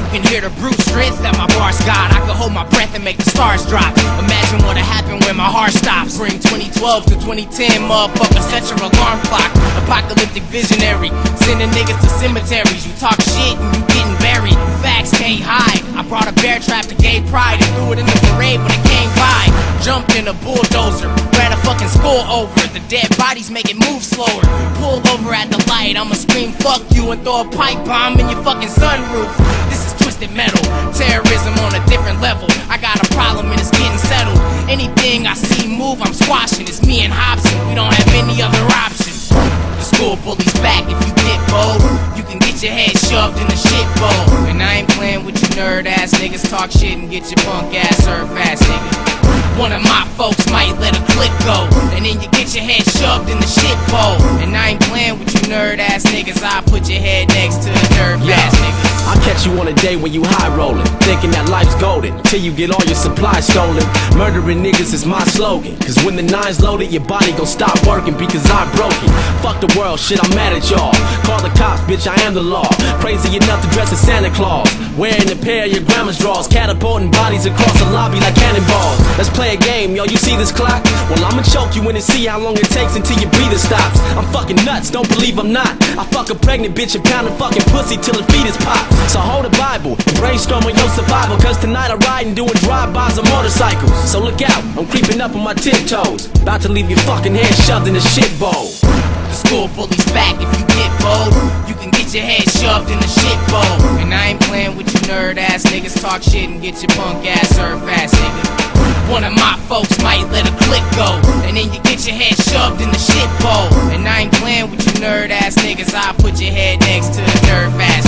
can hear the brute strength that my bars got. I could hold my breath and make the stars drop. Imagine what'll happen when my heart stops. Bring 2012 to 2010, motherfucker, set your alarm clock. Apocalyptic visionary, sending niggas to cemeteries. You talk shit and you getting buried. Facts can't hide. I brought a bear trap to gay pride and threw it in the parade when it came by. Jumped in a bulldozer, ran a fucking school over. The dead bodies make it move slower. Pull over at the light, I'ma scream fuck you and throw a pipe bomb in your fucking sunroof. This is twisted metal, terrorism on a different level. I got a problem and it's getting settled. Anything I see move, I'm squashing. It's me and Hobson, we don't have any other option. The school bully's back if you get bold. You can get your head shoved in the shit bowl. And I ain't playing with you nerd ass niggas. Talk shit and get your punk ass served fast, nigga. One of my folks might let a clip go, and then you get your head shoved in the shit bowl. And I ain't playing with you nerd ass niggas. I'll put your head next to the turf ass nigga. I'll catch you on a day when you high rolling, thinking that life's golden, till you get all your supplies stolen. Murdering niggas is my slogan, cause when the nine's loaded, your body gon' stop working because I broke it. Fuck the world, shit, I'm mad at y'all. Call the cops, bitch, I am the law. Crazy enough to dress as Santa Claus, wearing a pair of your grandma's drawers, catapulting bodies across the lobby like cannonballs. Let's play a game, yo, you see this clock? Well, I'ma choke you in and see how long it takes until your breather stops. I'm fucking nuts, don't believe I'm not. I fuck a pregnant bitch and pound a fucking pussy till the fetus pop. So hold the Bible and brainstorm on your survival, cause tonight I'm riding doing drive-bys on motorcycles. So look out, I'm creeping up on my tiptoes, about to leave your fucking head shoved in a shit bowl. The school bully's back if you get bold. You can get your head shoved in the shit bowl. And I ain't playing with you nerd ass niggas. Talk shit and get your punk ass served fast, nigga. One of my folks might let a clip go, and then you get your head shoved in the shit bowl. And I ain't playing with you nerd ass niggas. I'll put your head next to the dirt fast.